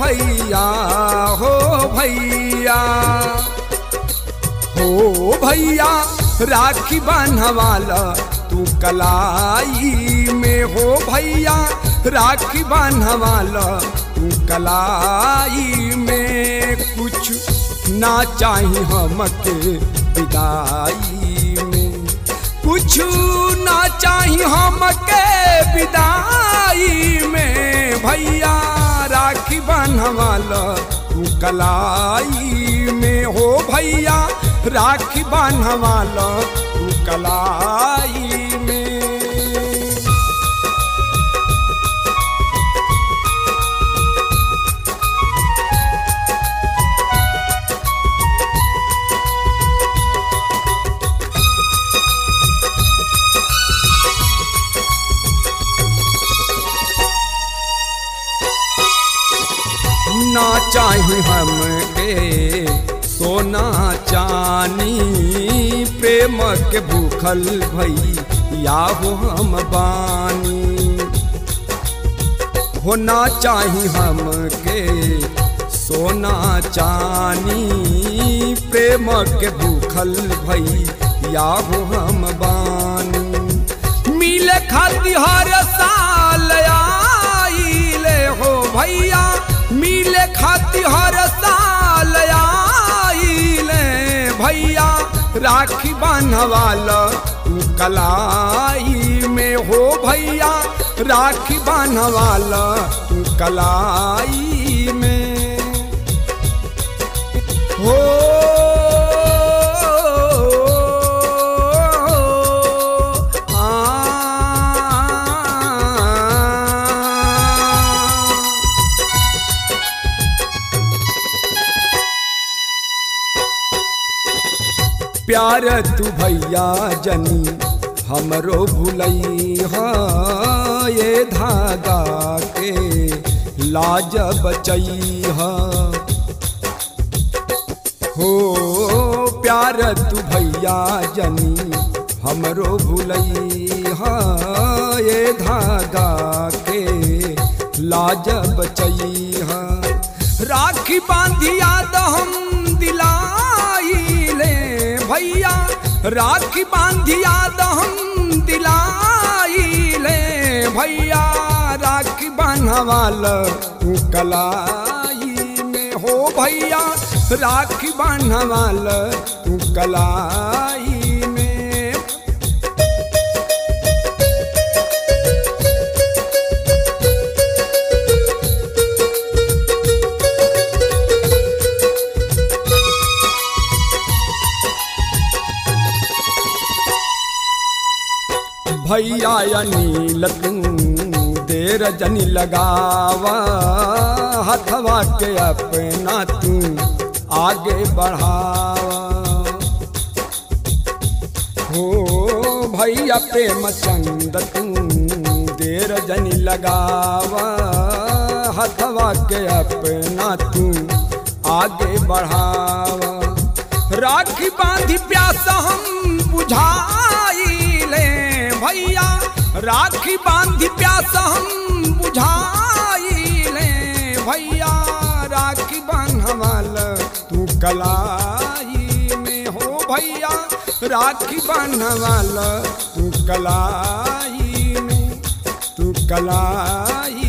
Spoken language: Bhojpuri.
भैया हो भैया हो भैया राखी बांधवाला तू कलाई में हो भैया राखी बांधवाला तू कलाई में कुछ ना चाही हमके विदाई में कुछ ना चाही हमके विदाई में भैया राखी बांधवाला तू कलाई में हो भैया राखी बांधवाला तू कलाई में। ना चाही हमके सोना चानी प्रेम के भूखल भैया हो हम बानी होना चाही हमके सोना चानी प्रेम के भूखल भैया हो हम बानी मिले खाती हर साल आइले हो भैया मिले खाती हर साल आइले भैया राखी बांधवाला तू कलाई में हो भैया राखी बांधवाला तू कलाई में हो प्यार तू भैया जनी हमरो भुलैहा ये धागा के लाज बचैहा हो प्यार तू भैया जनी हमरो भुलैहा ये धागा के लाज बचैहा राखी बांधिया तो हम दिलाइले भैया राखी बांधिया तो हम दिलाइले भैया राखी बांधवाला तू कलाई में हो भैया राखी बांधवाला तू कलाई में। भैया अनिल तू देर जनी लगावा हथवा के अपना तू आगे बढ़ावा हो भैया प्रेम चंद तू देर जनी लगावा हथवा के अपना तू आगे बढ़ावा राखी बांधी प्यास हम बुझाइले भैया राखी बांधी प्यास हम बुझाइले भैया राखी बांधवाला तू कलाई में हो भैया राखी बांधवाला तू कलाई में तू कलाई